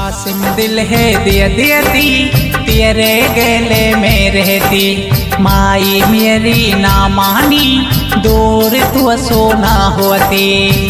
कासिम दिल है दिया दियती तेरे गले में रहती, माई मेरी ना मानी दूर तू सोना होती।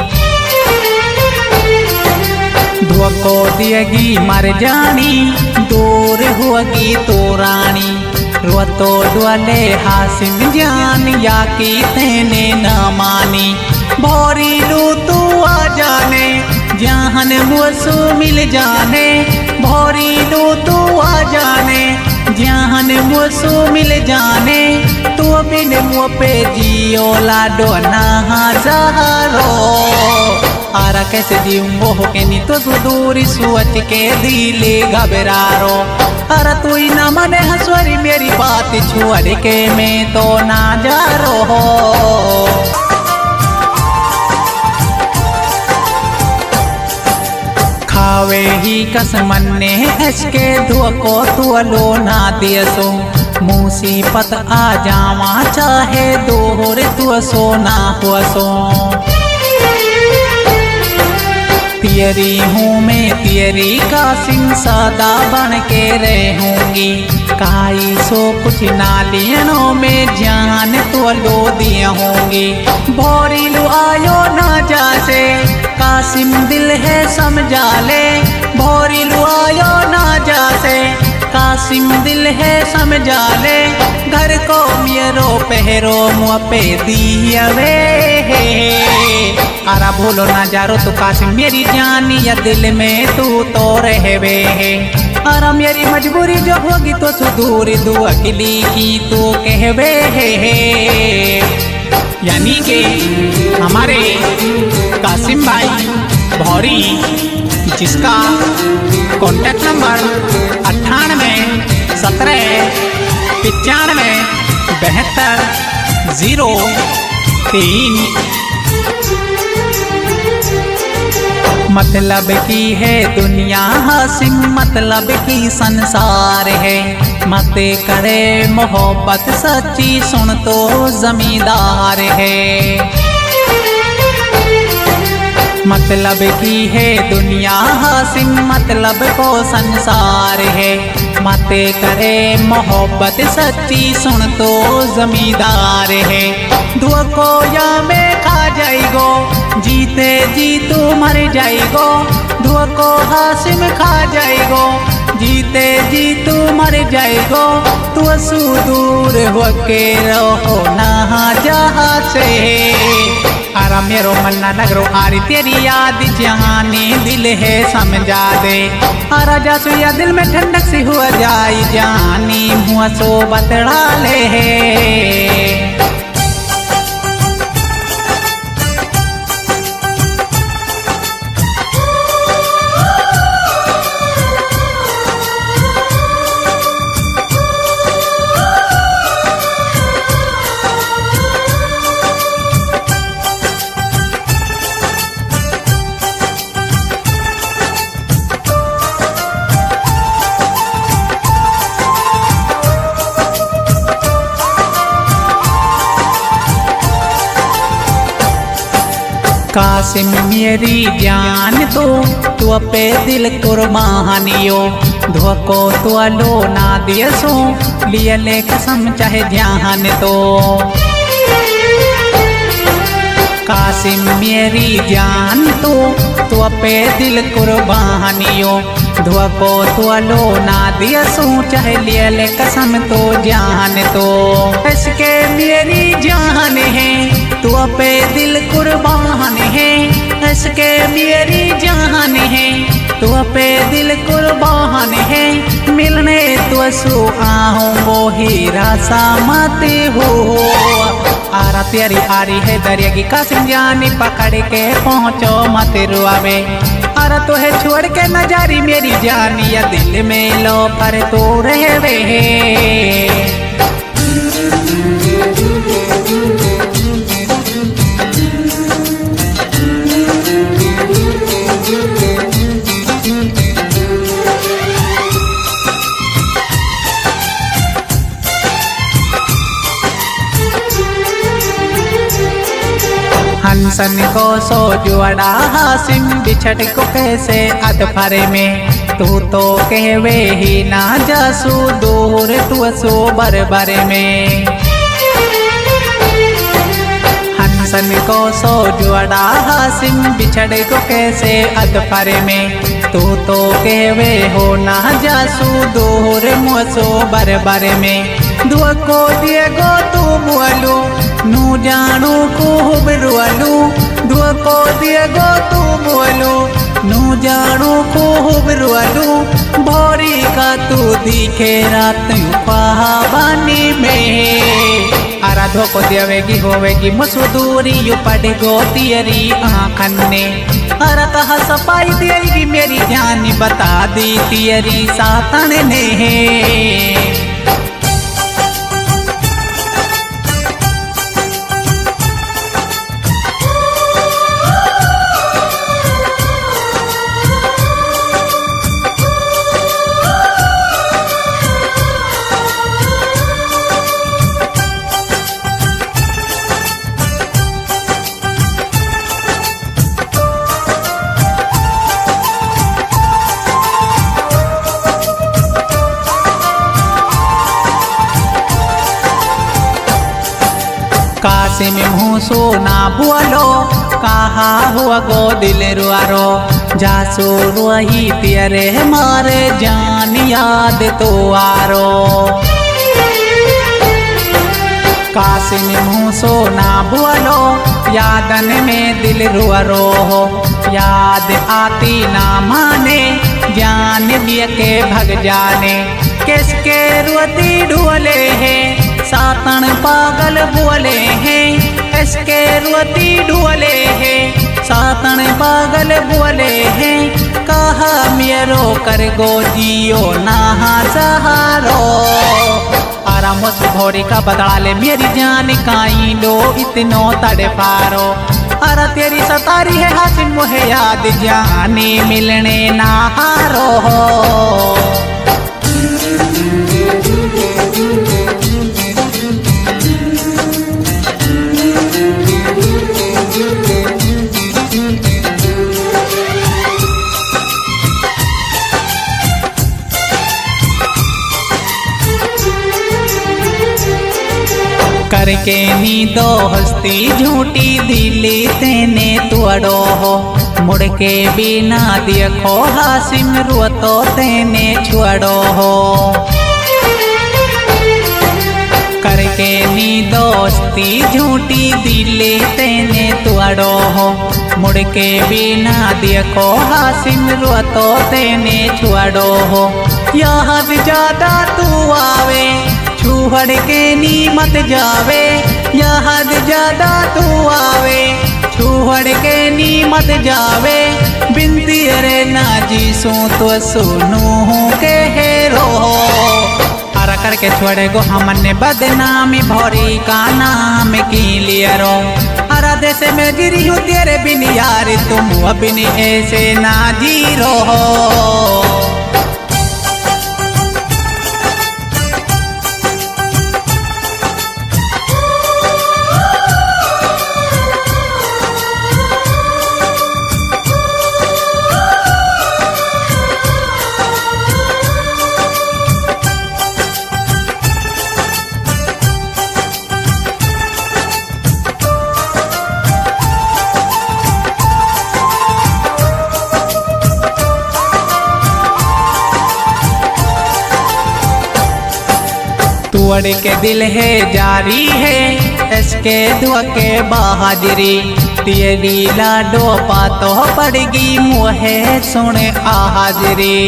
धुआ को दियगी मर जानी दूर होगी तो रानी, रुआ तो डुअले हासिम जान या की तेने न मानी। भोरी लू तू आ जाने जहान मुसु मिल जाने, भोरी लू तू आ जाने जहान मुसु मिल जाने। तू बिन मुँह पे जियो लाडो ना जहारो, आरा कैसे जीऊंगो हो के नी तो दूरी सोच के दिले घबरारो। अरे तू ही ना मने हंसवरी मेरी बात छोड़ के मैं तो ना जा रो। खावे ही कसमन्ने हंसके धुआ को तू लो ना दियसो, मुसीबत आ जावा चाहे दोहर तू सो ना हुआ सो। तेरी हूँ मैं तेरी कासिम सदा बन के रहूंगी, काई सो कुछ नालियों में जान तो लो दिया होंगी। भोरी लू आयो ना जासे कासिम दिल है समझा ले, भोरी लू आयो ना जासे कासिम दिल है समझा ले। घर को मेरो पहरो मुँह पे दियवे, आरा भूलो ना जारो तो कासिम मेरी जानी या दिल में तू तो रहवे है। आरा मेरी मजबूरी जो होगी तो सुदूर दू अकेली की तू कहवे है। यानी कि हमारे कासिम भाई भौरी जिसका कॉन्टैक्ट नंबर 98 17 95 72 03। मतलब की है दुनिया हासिम, मतलब की संसार है। मत करे मोहब्बत सच्ची सुन तो जमींदार है। मतलब की है दुनिया हासिम, मतलब को संसार है। मत करे मोहब्बत सच्ची सुन तो जमींदार है। दुआ को या में खा जाएगो जीते जी तू मर जाएगो, धुआ को हासिम खा जाएगो जीते जी तू मर जाएगो। तू सुदूर होके रहो ना जहाँ से, आरा मेरो मन्ना नगरो आरी तेरी याद जहानी दिल है समझा दे। आरा जासु या दिल में ठंडक सी हुआ जाई जानी मुँह सो बतड़ा ले। कासिम मेरी जान तो तू पे दिल कुर्बानियो, धुआ को तू लो ना दियसो लिए ले कसम चाहे ध्यान तो। कासिम मेरी जान तो तू पे दिल कुर्बानियो, धुआ को तू लो ना दियसो चाहे लिए ले कसम तो जान तो। इसके मेरी जान है तू पे दिल कुर्बान है, इसके मेरी जान है तू पे दिल कुर्बान है। मिलने तो सो आहूँ वो हीरा सा मत हो, आरा तेरी आरी है दरिया की कासिम जानी पकड़ के पहुँचो मत रुआवे। आरा तो है छोड़ के न जारी मेरी जानी या दिल में लो पर तो रहवे। हंस हंसन को सो जुड़ा हासिम बिछड़ को कैसे अधफरे में तू तो कहवे ही ना जासू दूर तू सो बरबर में हंसन को सो जुड़ा हासिम बिछड़ को कैसे अधफरे में तू तो कहवे हो ना जासू दूर मुसो बरबर में दुआ को दिए गो तू मुअलू नू जानू खूब रुअलू दुआ को दिए गो तू मुअलू नू जानू खूब रुअलू भोरी का तू दिखे रात ख्वाबानी में आराधो को देवेगी होवेगी मसूदूरी यू पड़ गो तियरी आँखन ने अरा कहा सफाई देगी मेरी जान बता दी तियरी सातन ने कासिम मुँह सोना बुअलो कहा हुआ गो दिल रुआरो जासो रुही तेरे मारे जान याद तो आरो कासिम मुँह सोना बुअलो यादन में दिल रुआरो हो याद आती ना माने जान बिय के भग जाने किसके रुअती ढुअले है सातन पागल बोले हैं इसके रुअती ढुअले हैं सातन पागल बोले हैं कहा मेरो कर गो जियो नहा सहारो आराम से भोरी का बदला ले मेरी जान काई लो इतनो तड़े पारो अरा तेरी सतारी है हासिम मुहे याद जाने मिलने ना हारो करके नी दोस्ती झूठी दिली तेने तुअड़ो हो मुड़ के बिना देखो हासिम रुअतो तेने छुअड़ो हो करके नी दोस्ती झूठी दिली तेने तुअड़ो हो मुड़ के बिना देखो हासिम रुअतो तेने छुअड़ो हो याद ज्यादा तू आवे छुहड़ के नी मत जावे याद ज्यादा तू आवे छुहड़ के नी मत जावे बिनती रे ना जी सो तो सुनू के हेरो हरा करके छोड़े गो हमने बदनामी भौरी का नाम की लियरो हरा देश में गिरी हूँ तेरे बिन यार तुम बिन ऐसे ना जी रहो तुअड़ के दिल है जारी है इसके दुआ के बहादुरी तेरी लाडो पातो पड़गी मुहे सुने हाजरी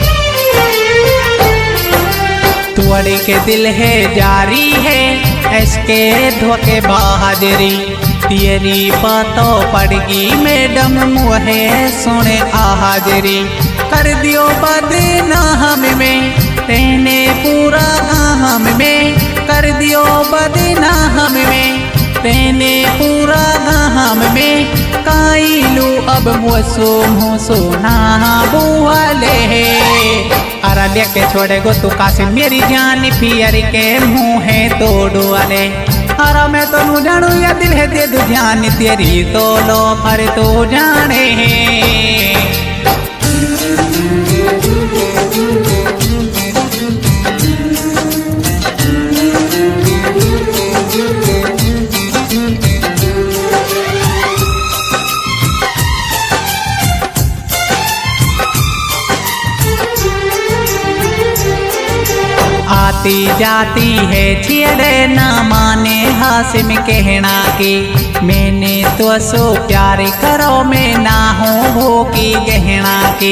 तुअड़ के दिल है जारी है इसके दुआ के बहादुरी तेरी पातो पड़गी मैडम मुहे सुने हाजरी कर दियो बदनाम में तेने पूरा हम में कर दियो बदनाम में तेने पूरा हम में काइलू अब मुसो मुसो ना बुआले अरा लेके छोड़े गो तू कासिम मेरी जान पियर के मुँह तोड़ वाले अरे मैं तो नू जानू या दिल है दे दू ध्यान तेरी तो लो पर तू जाने आती जाती है छेड़े ना माने हासिम कहना की मैंने तो सो प्यार करो मैं ना हूँ भूखी गहना की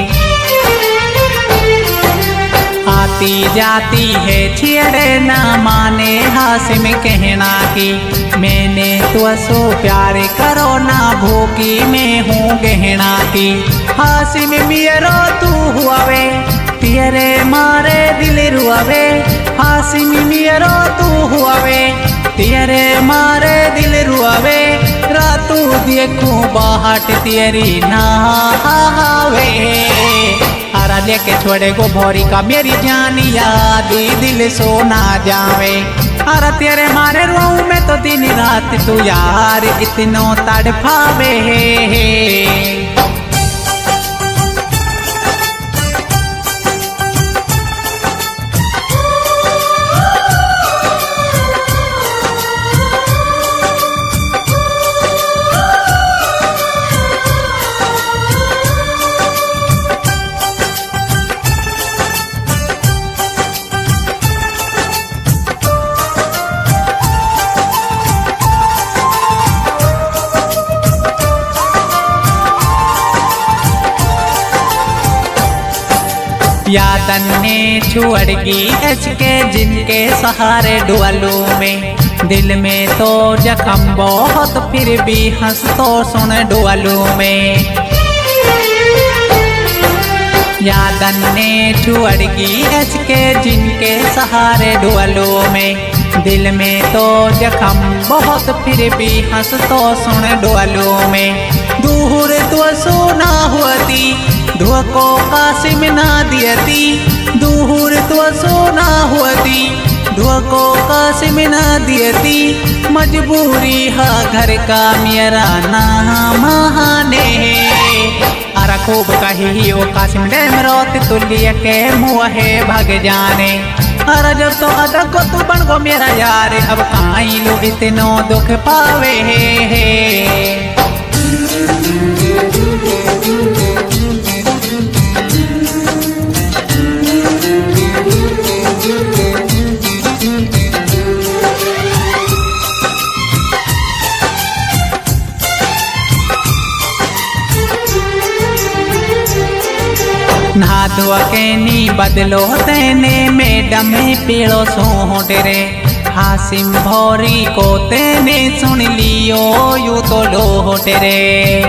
आती जाती है छेड़े ना माने हासिम कहना की मैंने तो सो प्यार करो ना भूखी मैं हूँ गहना की हासिम मेरो तू हुआवे तेरे मारे दिल रुआवे हासिम मेरो तू हुआवे तेरे मारे दिल रुआवे रातू देखूं बाहट तेरी नहावे अरा लेके छोड़े गो भौरी का मेरी जान याद दिल सो ना जावे अरे तेरे मारे रोऊं मैं तो दिन रात तू यार इतनो तड़पावे यादन ने छुड़गी इसके जिनके सहारे डुअलू में दिल में तो जख्म बहुत फिर भी हंस तो सुन डुअलू में यादन ने छुड़गी इसके जिनके सहारे डुअलू में दिल में तो जख्म बहुत फिर भी हंस तो सुन डुअलू में दूर तो सोना हुआती धुआ को कासिम ना दियती दूर तो सोना हुआती धुआ को कासिम ना दियती मजबूरी हा घर का मेरा ना महाने अरा खूब कही ओ कासिम डेम रोत तुलिया के मुँहे भग जाने अरे जब तो अदा को तू बन गो मेरा यार अब काई लो इतनो दुख पावे नहा धोआ के नी बदलो तेने मैडम पीड़ो सोट रे हासिम भौरी को तेने सुन लियो यू तो लोट रे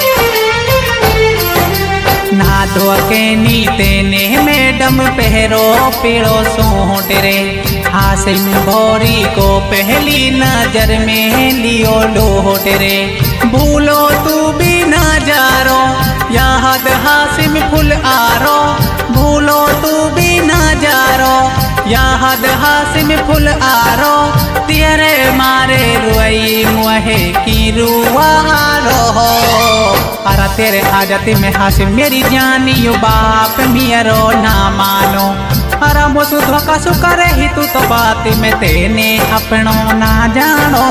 नहा धोआ के नी तेने मैडम पहरो पीड़ो सोट रे हासिम भौरी को पहली नजर में लियो लोट रे भूलो तू भी ना जारो याद हासिम फुल आरो भूलो तू भी ना जारो याद हासिम फुल आरो तेरे मारे रुई मुहे की रुआरो अरे तेरे आजती में हासिम मेरी जान यू बाप मेरो ना मानो अरे मोसु धोखा सु करे ही तू तो बात में तेने अपनो ना जानो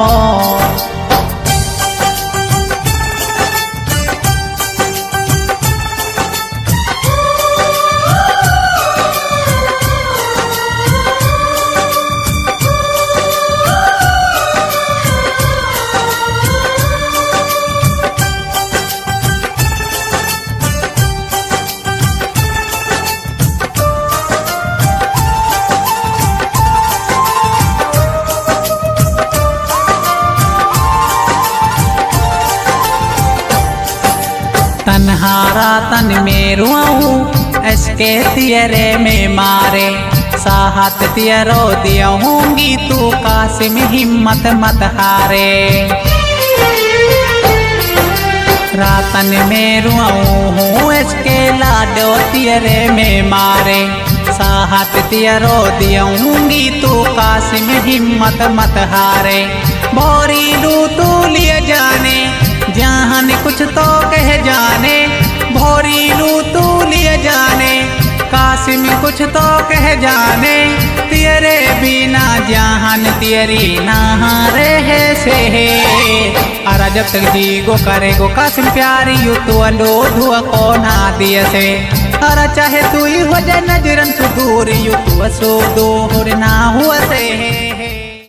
तन्हारा तन में रुआऊं इसके तियरे में मारे साहत तियरो दिया होंगी तू कासिम हिम्मत मत हारे रातन में रुआऊं हूँ इसके लाडो तियरे में मारे साहत तियरो दियाऊंगी तू कासिम हिम्मत मत हारे भोरी लू तू लिए जाने जहान कुछ तो कह जाने भोरी लू तू लिए जाने कासिम कुछ तो कह जाने तेरे बिना जहान तेरी ना रहे से अरा जब तक जी गो करे गो कासिम प्यारी यू तू अंडो धुआ को ना दिए से अरा चाहे तू ही हो जाए नजरन से दूर यू तू असो दूर ना हुआ से